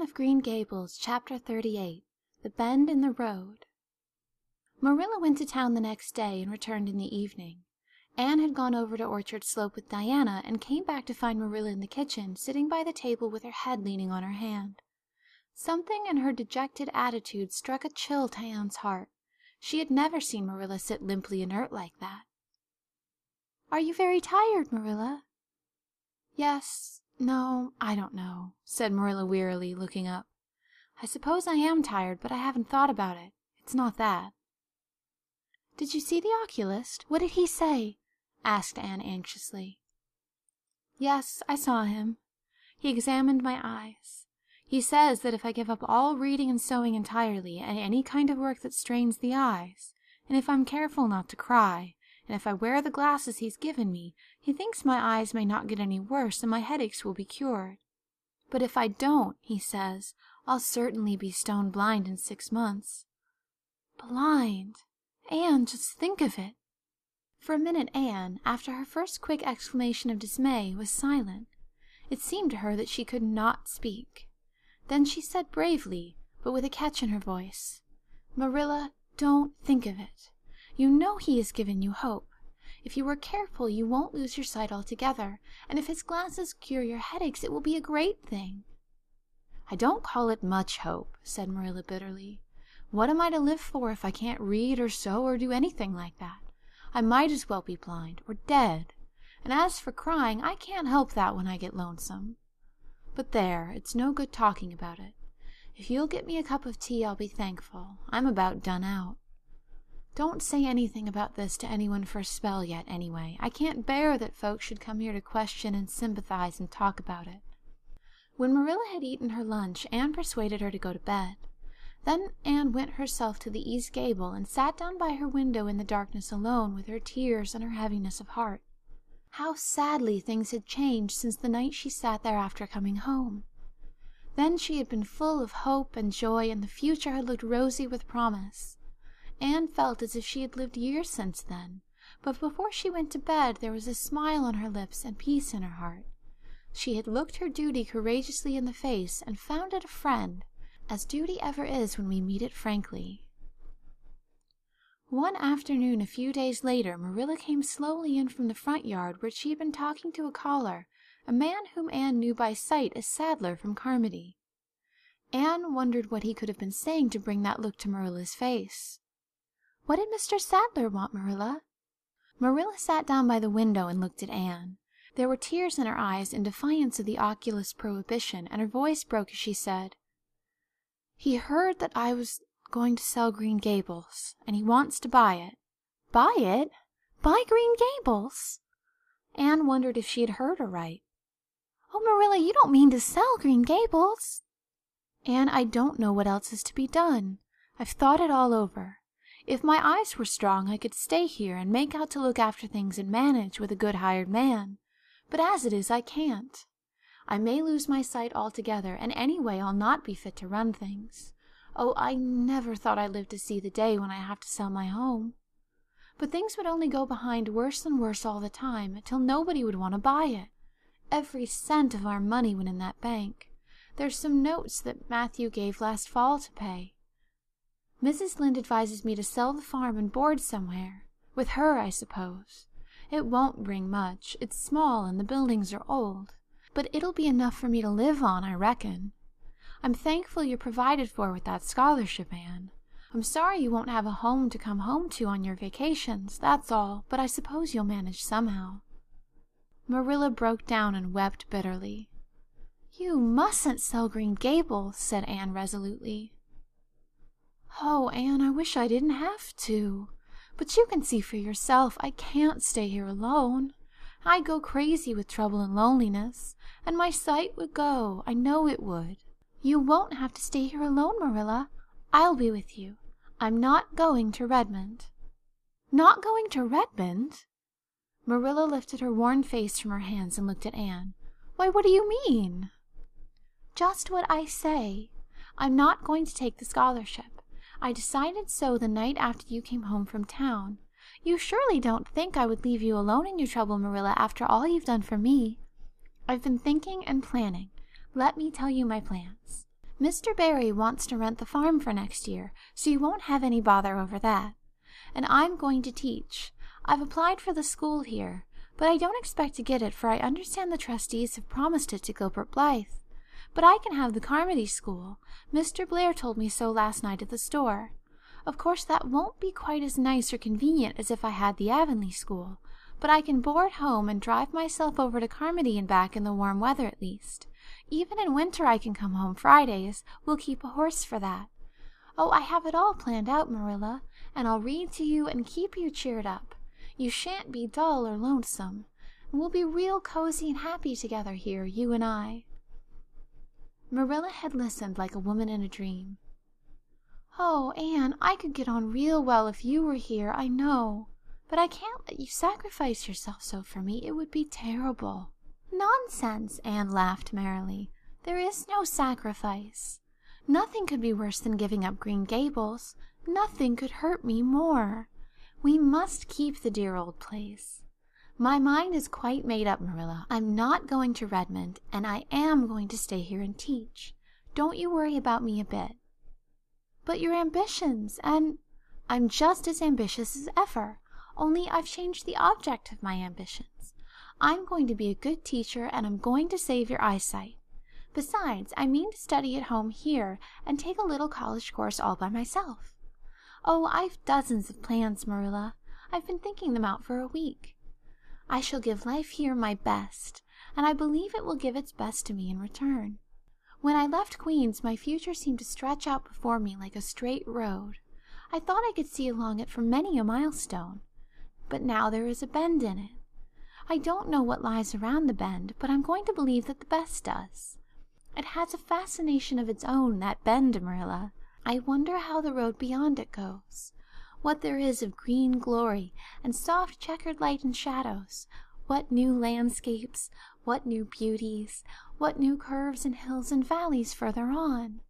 Anne of Green Gables, Chapter 38. The Bend in the Road. Marilla went to town the next day and returned in the evening. Anne had gone over to Orchard Slope with Diana and came back to find Marilla in the kitchen, sitting by the table with her head leaning on her hand. Something in her dejected attitude struck a chill to Anne's heart. She had never seen Marilla sit limply inert like that. "Are you very tired, Marilla?" "Yes. No, I don't know," said Marilla wearily, looking up. "I suppose I am tired, but I haven't thought about it. It's not that." "Did you see the oculist? What did he say?" asked Anne anxiously. "Yes, I saw him. He examined my eyes. He says that if I give up all reading and sewing entirely, and any kind of work that strains the eyes, and if I'm careful not to cry, and if I wear the glasses he's given me, he thinks my eyes may not get any worse and my headaches will be cured. But if I don't, he says, I'll certainly be stone blind in 6 months. Blind! Anne, just think of it!" For a minute Anne, after her first quick exclamation of dismay, was silent. It seemed to her that she could not speak. Then she said bravely, but with a catch in her voice, "Marilla, don't think of it. You know he has given you hope. If you are careful, you won't lose your sight altogether, and if his glasses cure your headaches, it will be a great thing." "I don't call it much hope," said Marilla bitterly. "What am I to live for if I can't read or sew or do anything like that? I might as well be blind or dead. And as for crying, I can't help that when I get lonesome. But there, it's no good talking about it. If you'll get me a cup of tea, I'll be thankful. I'm about done out. Don't say anything about this to anyone for a spell yet, anyway. I can't bear that folks should come here to question and sympathize and talk about it." When Marilla had eaten her lunch, Anne persuaded her to go to bed. Then Anne went herself to the east gable and sat down by her window in the darkness alone with her tears and her heaviness of heart. How sadly things had changed since the night she sat there after coming home. Then she had been full of hope and joy, and the future had looked rosy with promise. Anne felt as if she had lived years since then, but before she went to bed there was a smile on her lips and peace in her heart. She had looked her duty courageously in the face and found it a friend, as duty ever is when we meet it frankly. One afternoon a few days later, Marilla came slowly in from the front yard where she had been talking to a caller, a man whom Anne knew by sight as Sadler from Carmody. Anne wondered what he could have been saying to bring that look to Marilla's face. "What did Mr. Sadler want, Marilla?" Marilla sat down by the window and looked at Anne. There were tears in her eyes in defiance of the oculist's prohibition, and her voice broke as she said, "He heard that I was going to sell Green Gables, and he wants to buy it." "Buy it? Buy Green Gables?" Anne wondered if she had heard aright. "Oh, Marilla, you don't mean to sell Green Gables?" "Anne, I don't know what else is to be done. I've thought it all over. If my eyes were strong, I could stay here and make out to look after things and manage with a good hired man. But as it is, I can't. I may lose my sight altogether, and anyway I'll not be fit to run things. Oh, I never thought I'd live to see the day when I have to sell my home. But things would only go behind worse and worse all the time, till nobody would want to buy it. Every cent of our money went in that bank. There's some notes that Matthew gave last fall to pay. Mrs. Lynde advises me to sell the farm and board somewhere. With her, I suppose. It won't bring much. It's small and the buildings are old. But it'll be enough for me to live on, I reckon. I'm thankful you're provided for with that scholarship, Anne. I'm sorry you won't have a home to come home to on your vacations, that's all, but I suppose you'll manage somehow." Marilla broke down and wept bitterly. "You mustn't sell Green Gables," said Anne resolutely. "Oh, Anne, I wish I didn't have to. But you can see for yourself I can't stay here alone. I'd go crazy with trouble and loneliness, and my sight would go. I know it would." "You won't have to stay here alone, Marilla. I'll be with you. I'm not going to Redmond." "Not going to Redmond?" Marilla lifted her worn face from her hands and looked at Anne. "Why, what do you mean?" "Just what I say. I'm not going to take the scholarship. I decided so the night after you came home from town. You surely don't think I would leave you alone in your trouble, Marilla, after all you've done for me. I've been thinking and planning. Let me tell you my plans. Mr. Barry wants to rent the farm for next year, so you won't have any bother over that. And I'm going to teach. I've applied for the school here, but I don't expect to get it, for I understand the trustees have promised it to Gilbert Blythe. But I can have the Carmody School. Mr. Blair told me so last night at the store. Of course that won't be quite as nice or convenient as if I had the Avonlea School, but I can board home and drive myself over to Carmody and back in the warm weather at least. Even in winter I can come home Fridays. We'll keep a horse for that. Oh, I have it all planned out, Marilla, and I'll read to you and keep you cheered up. You shan't be dull or lonesome, and we'll be real cozy and happy together here, you and I. Marilla had listened like a woman in a dream. Oh, Anne, I could get on real well if you were here, I know. But I can't let you sacrifice yourself so for me. It would be terrible. Nonsense, Anne laughed merrily. There is no sacrifice. Nothing could be worse than giving up Green Gables. Nothing could hurt me more. We must keep the dear old place. My mind is quite made up, Marilla. I'm not going to Redmond, and I am going to stay here and teach. Don't you worry about me a bit. But your ambitions, and I'm just as ambitious as ever, only I've changed the object of my ambitions. I'm going to be a good teacher, and I'm going to save your eyesight. Besides, I mean to study at home here and take a little college course all by myself. Oh, I've dozens of plans, Marilla. I've been thinking them out for a week. I shall give life here my best, and I believe it will give its best to me in return. When I left Queen's, my future seemed to stretch out before me like a straight road. I thought I could see along it for many a milestone, but now there is a bend in it. I don't know what lies around the bend, but I'm going to believe that the best does. It has a fascination of its own, that bend, Marilla. I wonder how the road beyond it goes, what there is of green glory and soft checkered light and shadows, what new landscapes, what new beauties, what new curves and hills and valleys further on.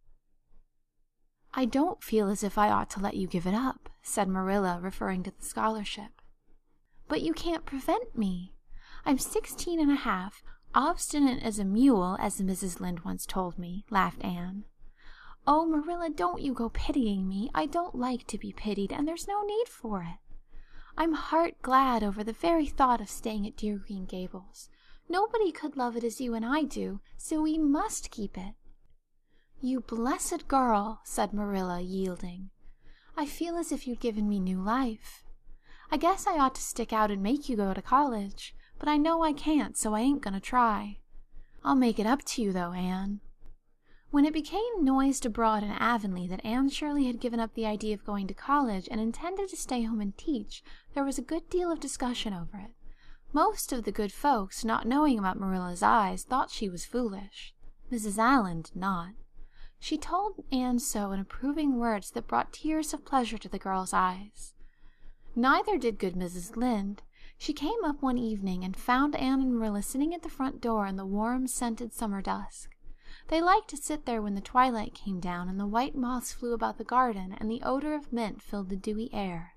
I don't feel as if I ought to let you give it up, said Marilla, referring to the scholarship. But you can't prevent me. I'm 16 and a half, obstinate as a mule, as Mrs. Lynde once told me, laughed Anne. Oh, Marilla, don't you go pitying me. I don't like to be pitied, and there's no need for it. I'm heart glad over the very thought of staying at dear Green Gables. Nobody could love it as you and I do, so we must keep it. You blessed girl, said Marilla, yielding. I feel as if you'd given me new life. I guess I ought to stick out and make you go to college, but I know I can't, so I ain't gonna try. I'll make it up to you, though, Anne. When it became noised abroad in Avonlea that Anne Shirley had given up the idea of going to college and intended to stay home and teach, there was a good deal of discussion over it. Most of the good folks, not knowing about Marilla's eyes, thought she was foolish. Mrs. Allan did not. She told Anne so in approving words that brought tears of pleasure to the girl's eyes. Neither did good Mrs. Lynde. She came up one evening and found Anne and Marilla sitting at the front door in the warm, scented summer dusk. They liked to sit there when the twilight came down and the white moths flew about the garden and the odor of mint filled the dewy air.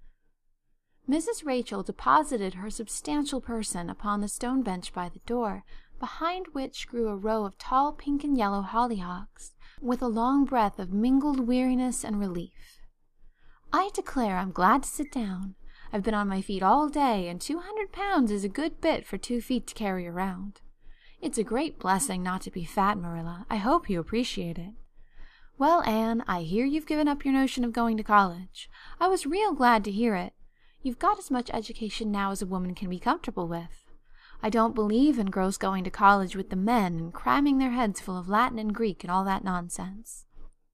Mrs. Rachel deposited her substantial person upon the stone bench by the door, behind which grew a row of tall pink and yellow hollyhocks, with a long breath of mingled weariness and relief. I declare I'm glad to sit down. I've been on my feet all day, and 200 pounds is a good bit for 2 feet to carry around. It's a great blessing not to be fat, Marilla. I hope you appreciate it. Well, Anne, I hear you've given up your notion of going to college. I was real glad to hear it. You've got as much education now as a woman can be comfortable with. I don't believe in girls going to college with the men and cramming their heads full of Latin and Greek and all that nonsense.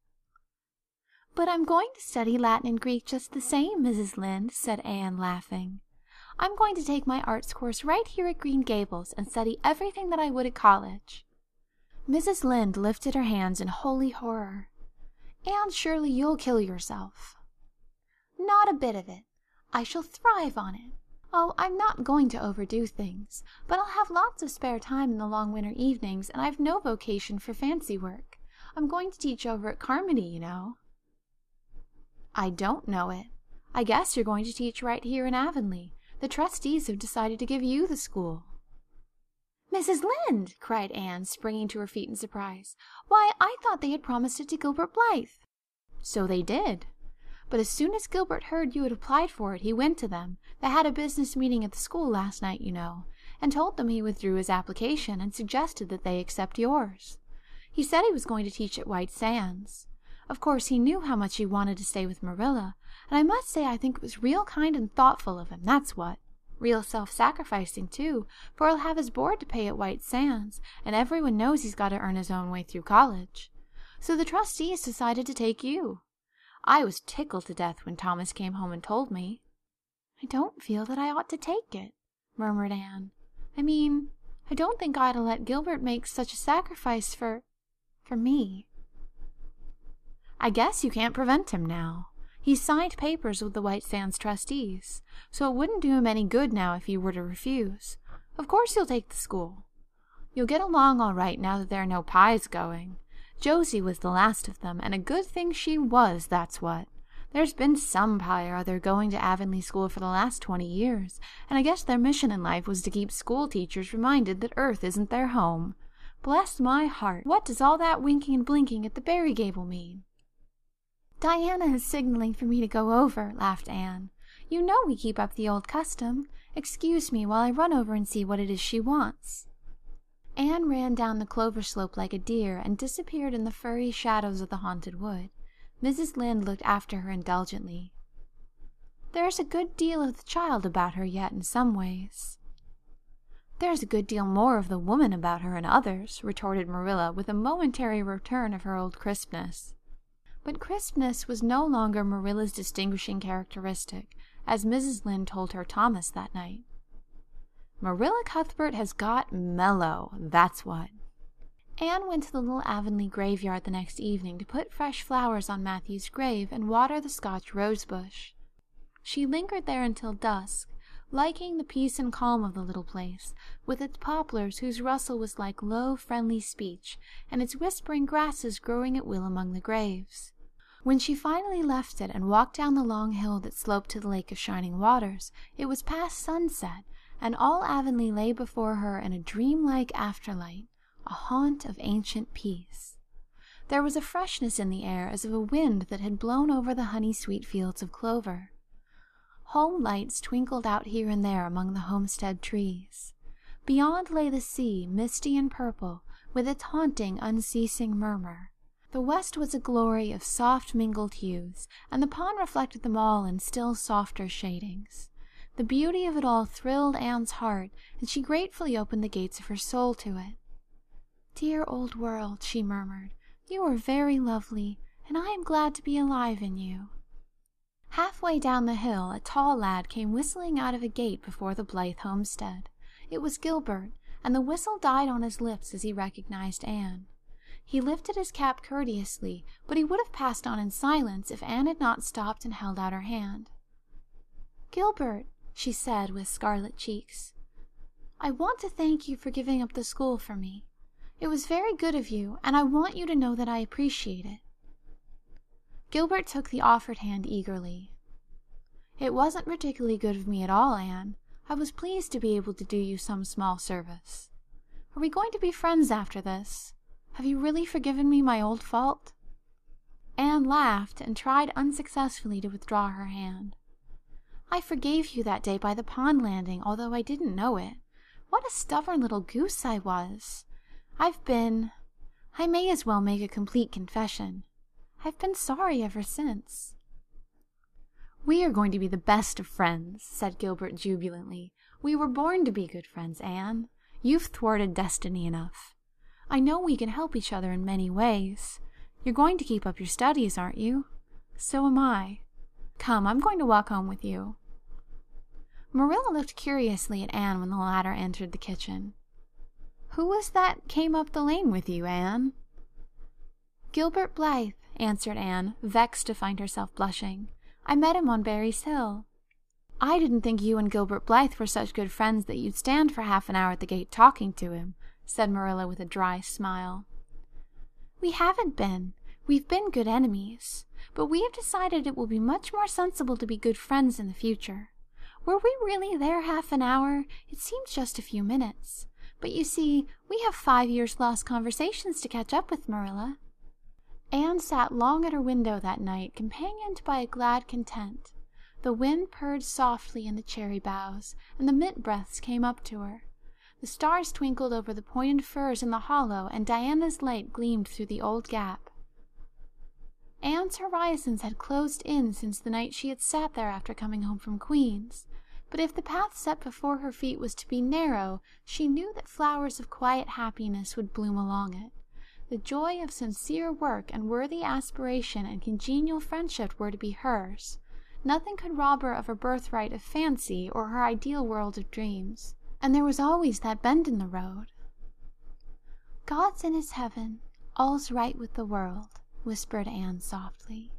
But I'm going to study Latin and Greek just the same, Mrs. Lynde, said Anne, laughing. I'm going to take my arts course right here at Green Gables and study everything that I would at college. Mrs. Lynde lifted her hands in holy horror. Anne, surely you'll kill yourself. Not a bit of it. I shall thrive on it. Oh, I'm not going to overdo things, but I'll have lots of spare time in the long winter evenings, and I've no vocation for fancy work. I'm going to teach over at Carmody, you know. I don't know it. I guess you're going to teach right here in Avonlea. The trustees have decided to give you the school. "Mrs. Lynde!" cried Anne, springing to her feet in surprise. "Why, I thought they had promised it to Gilbert Blythe." "So they did. But as soon as Gilbert heard you had applied for it, he went to them. They had a business meeting at the school last night, you know, and told them he withdrew his application and suggested that they accept yours. He said he was going to teach at White Sands. Of course, he knew how much you wanted to stay with Marilla, and I must say I think it was real kind and thoughtful of him, that's what. Real self-sacrificing, too, for he'll have his board to pay at White Sands, and everyone knows he's got to earn his own way through college. So the trustees decided to take you. I was tickled to death when Thomas came home and told me." "I don't feel that I ought to take it," murmured Anne. I don't think I ought to let Gilbert make such a sacrifice for me." "I guess you can't prevent him now. He's signed papers with the White Sands trustees, so it wouldn't do him any good now if you were to refuse. Of course you'll take the school. You'll get along all right now that there are no Pyes going. Josie was the last of them, and a good thing she was, that's what. There's been some Pye or other going to Avonlea School for the last 20 years, and I guess their mission in life was to keep school teachers reminded that Earth isn't their home. Bless my heart, what does all that winking and blinking at the Berry Gable mean?" "Diana is signaling for me to go over," laughed Anne. "You know we keep up the old custom. Excuse me while I run over and see what it is she wants." Anne ran down the clover slope like a deer and disappeared in the furry shadows of the haunted wood. Mrs. Lynde looked after her indulgently. "There's a good deal of the child about her yet in some ways." "There's a good deal more of the woman about her in others," retorted Marilla with a momentary return of her old crispness. But crispness was no longer Marilla's distinguishing characteristic, as Mrs. Lynde told her Thomas that night. "Marilla Cuthbert has got mellow, that's what." Anne went to the little Avonlea graveyard the next evening to put fresh flowers on Matthew's grave and water the Scotch rosebush. She lingered there until dusk, liking the peace and calm of the little place, with its poplars whose rustle was like low, friendly speech, and its whispering grasses growing at will among the graves. When she finally left it and walked down the long hill that sloped to the Lake of Shining Waters, it was past sunset, and all Avonlea lay before her in a dreamlike afterlight, a haunt of ancient peace. There was a freshness in the air as of a wind that had blown over the honey-sweet fields of clover. Home lights twinkled out here and there among the homestead trees. Beyond lay the sea, misty and purple, with its haunting, unceasing murmur. The west was a glory of soft mingled hues, and the pond reflected them all in still softer shadings. The beauty of it all thrilled Anne's heart, and she gratefully opened the gates of her soul to it. "Dear old world," she murmured, "you are very lovely, and I am glad to be alive in you." Halfway down the hill, a tall lad came whistling out of a gate before the Blythe homestead. It was Gilbert, and the whistle died on his lips as he recognized Anne. He lifted his cap courteously, but he would have passed on in silence if Anne had not stopped and held out her hand. "Gilbert," she said with scarlet cheeks, "I want to thank you for giving up the school for me. It was very good of you, and I want you to know that I appreciate it." Gilbert took the offered hand eagerly. "It wasn't particularly good of me at all, Anne. I was pleased to be able to do you some small service. Are we going to be friends after this? Have you really forgiven me my old fault?" Anne laughed and tried unsuccessfully to withdraw her hand. "I forgave you that day by the pond landing, although I didn't know it. What a stubborn little goose I was. I may as well make a complete confession. I've been sorry ever since." "We are going to be the best of friends," said Gilbert jubilantly. "We were born to be good friends, Anne. You've thwarted destiny enough. I know we can help each other in many ways. You're going to keep up your studies, aren't you? So am I. Come, I'm going to walk home with you." Marilla looked curiously at Anne when the latter entered the kitchen. "Who was that came up the lane with you, Anne?" "Gilbert Blythe," answered Anne, vexed to find herself blushing. "I met him on Barry's Hill." "I didn't think you and Gilbert Blythe were such good friends that you'd stand for half an hour at the gate talking to him," said Marilla with a dry smile. "We haven't been. We've been good enemies. But we have decided it will be much more sensible to be good friends in the future. Were we really there half an hour? It seemed just a few minutes. But you see, we have 5 years' lost conversations to catch up with, Marilla." Anne sat long at her window that night, companioned by a glad content. The wind purred softly in the cherry boughs, and the mint breaths came up to her. The stars twinkled over the pointed firs in the hollow, and Diana's light gleamed through the old gap. Anne's horizons had closed in since the night she had sat there after coming home from Queen's. But if the path set before her feet was to be narrow, she knew that flowers of quiet happiness would bloom along it. The joy of sincere work and worthy aspiration and congenial friendship were to be hers. Nothing could rob her of her birthright of fancy or her ideal world of dreams. And there was always that bend in the road. "God's in his heaven, all's right with the world," whispered Anne softly.